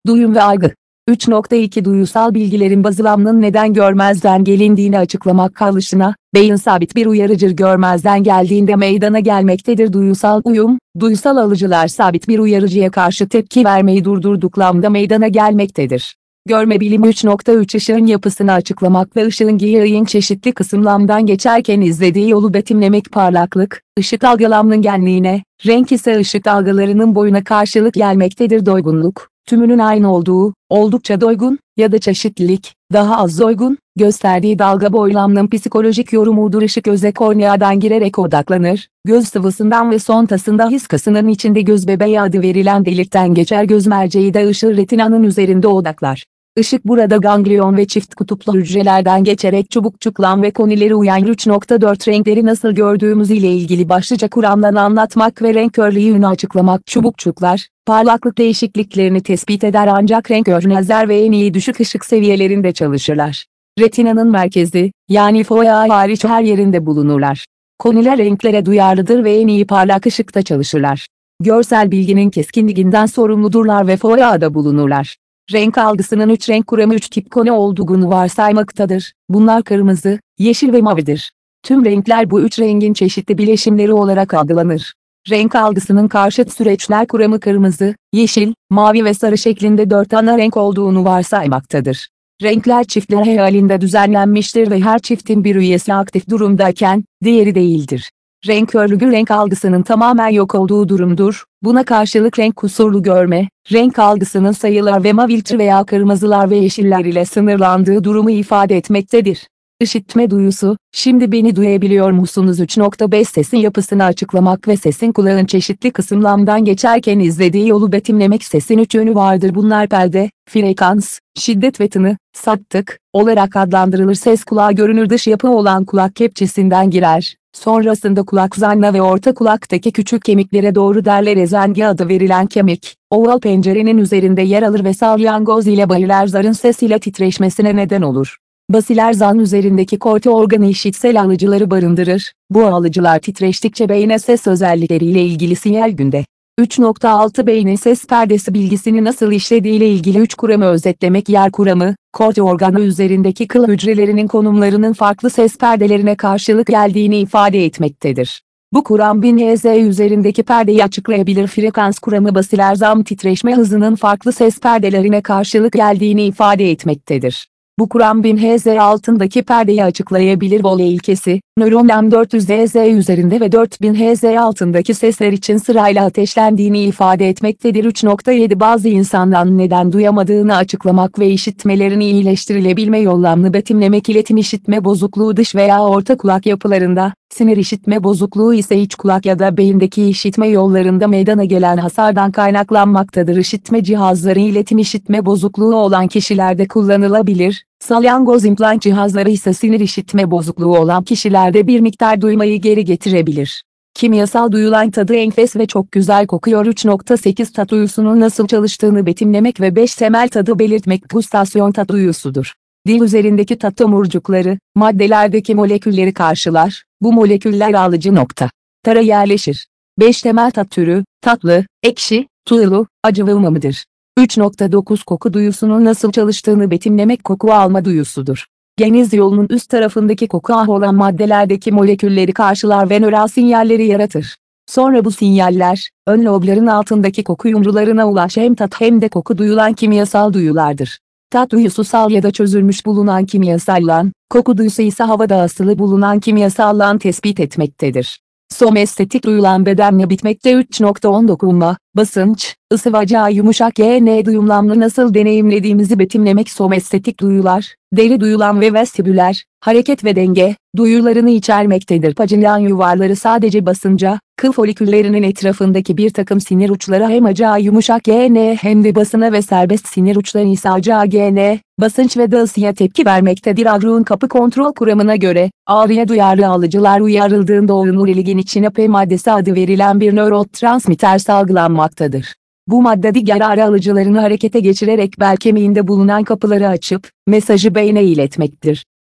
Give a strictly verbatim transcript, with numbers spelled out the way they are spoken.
Duyum ve algı. üç nokta iki Duyusal bilgilerin bazılamının neden görmezden gelindiğini açıklamak kalışına, beyin sabit bir uyarıcı görmezden geldiğinde meydana gelmektedir. Duyusal uyum, duysal alıcılar sabit bir uyarıcıya karşı tepki vermeyi durdurduklarında meydana gelmektedir. Görme bilimi üç nokta üç Işığın yapısını açıklamak ve ışığın yayın çeşitli kısımlardan geçerken izlediği yolu betimlemek. Parlaklık, ışık algılamının genliğine, renk ise ışık dalgalarının boyuna karşılık gelmektedir. Doygunluk, tümünün aynı olduğu, oldukça doygun ya da çeşitlilik, daha az doygun, gösterdiği dalga boylamının psikolojik yorumudur. Işık göze korneadan girerek odaklanır, göz sıvısından ve sontasında his kasının içinde göz bebeği adı verilen delikten geçer. Göz merceği de ışığı retinanın üzerinde odaklar. Işık burada ganglion ve çift kutuplu hücrelerden geçerek çubukçuklan ve konileri uyan üç nokta dört Renkleri nasıl gördüğümüz ile ilgili başlıca kuramdan anlatmak ve renk körlüğünü açıklamak. Çubukçuklar, parlaklık değişikliklerini tespit eder ancak renk görmezler ve en iyi düşük ışık seviyelerinde çalışırlar. Retinanın merkezi, yani foya hariç her yerinde bulunurlar. Koniler renklere duyarlıdır ve en iyi parlak ışıkta çalışırlar. Görsel bilginin keskinliğinden sorumludurlar ve foyada bulunurlar. Renk algısının üç renk kuramı üç tip koni olduğunu varsaymaktadır. Bunlar kırmızı, yeşil ve mavidir. Tüm renkler bu üç rengin çeşitli bileşimleri olarak algılanır. Renk algısının karşıt süreçler kuramı kırmızı, yeşil, mavi ve sarı şeklinde dört ana renk olduğunu varsaymaktadır. Renkler çiftler halinde düzenlenmiştir ve her çiftin bir üyesi aktif durumdayken, diğeri değildir. Renk körlüğü renk algısının tamamen yok olduğu durumdur. Buna karşılık renk kusurlu görme, renk algısının sayılar ve maviltri veya kırmızılar ve yeşiller ile sınırlandığı durumu ifade etmektedir. İşitme duyusu, şimdi beni duyabiliyor musunuz? üç nokta beş Sesin yapısını açıklamak ve sesin kulağın çeşitli kısımlardan geçerken izlediği yolu betimlemek. Sesin üç yönü vardır. Bunlar perde, frekans, şiddet ve tını, saptık olarak adlandırılır. Ses kulağa görünür dış yapı olan kulak kepçesinden girer. Sonrasında kulak zarına ve orta kulaktaki küçük kemiklere doğru derler. Ezengi adı verilen kemik, oval pencerenin üzerinde yer alır ve salyangoz ile basiler zarın ses ile titreşmesine neden olur. Basiler zan üzerindeki korti organı işitsel alıcıları barındırır. Bu alıcılar titreştikçe beyne ses özellikleriyle ilgili sinyal günde. üç nokta altı Beynin ses perdesi bilgisini nasıl işlediğiyle ilgili üç kuramı özetlemek. Yer kuramı, korti organı üzerindeki kıl hücrelerinin konumlarının farklı ses perdelerine karşılık geldiğini ifade etmektedir. Bu kuram bin hertz üzerindeki perdeyi açıklayabilir. Frekans kuramı basiler zam titreşme hızının farklı ses perdelerine karşılık geldiğini ifade etmektedir. Bu kuram bin hertz altındaki perdeyi açıklayabilir. Vole ilkesi, nöron dört yüz hertz üzerinde ve dört bin hertz altındaki sesler için sırayla ateşlendiğini ifade etmektedir. üç nokta yedi Bazı insanların neden duyamadığını açıklamak ve işitmelerini iyileştirilebilme yollarını betimlemek. İletim işitme bozukluğu dış veya orta kulak yapılarında, sinir işitme bozukluğu ise iç kulak ya da beyindeki işitme yollarında meydana gelen hasardan kaynaklanmaktadır. İşitme cihazları iletim işitme bozukluğu olan kişilerde kullanılabilir. Salyangoz implant cihazları ise sinir işitme bozukluğu olan kişilerde bir miktar duymayı geri getirebilir. Kimyasal duyulan tadı enfes ve çok güzel kokuyor. üç nokta sekiz Tat duyusunun nasıl çalıştığını betimlemek ve beş temel tadı belirtmek. Gustasyon tat duyusudur. Dil üzerindeki tat tomurcukları, maddelerdeki molekülleri karşılar, bu moleküller alıcı nokta tara yerleşir. beş temel tat türü, tatlı, ekşi, tuzlu, acı ve umamidir. üç nokta dokuz Koku duyusunun nasıl çalıştığını betimlemek. Koku alma duyusudur. Geniz yolunun üst tarafındaki koku ahı olan maddelerdeki molekülleri karşılar ve nöral sinyalleri yaratır. Sonra bu sinyaller, ön lobların altındaki koku yumrularına ulaşır. Hem tat hem de koku duyulan kimyasal duyulardır. Tat duyusu sal ya da çözülmüş bulunan kimyasallan, koku duyusu ise havada asılı bulunan kimyasallan tespit etmektedir. Somestetik duyulan bedenle bitmekte. üç nokta on Dokunma, basınç, ısı ve acı yumuşak gen duyumlarını nasıl deneyimlediğimizi betimlemek. Somestetik duyular, deri duyulan ve vestibüler, hareket ve denge, duyularını içermektedir. Pajilan yuvarları sadece basınca, kıl foliküllerinin etrafındaki bir takım sinir uçları hem acı yumuşak gen hem de basına ve serbest sinir uçları ise acı gen, basınç ve da ısıya tepki vermektedir. Agrun kapı kontrol kuramına göre, ağrıya duyarlı alıcılar uyarıldığında omuriligin içine P maddesi adı verilen bir nörotransmitter salgılanmaktadır. Bu madde diğer ağrı alıcılarını harekete geçirerek bel kemiğinde bulunan kapıları açıp, mesajı beyne iletmektir.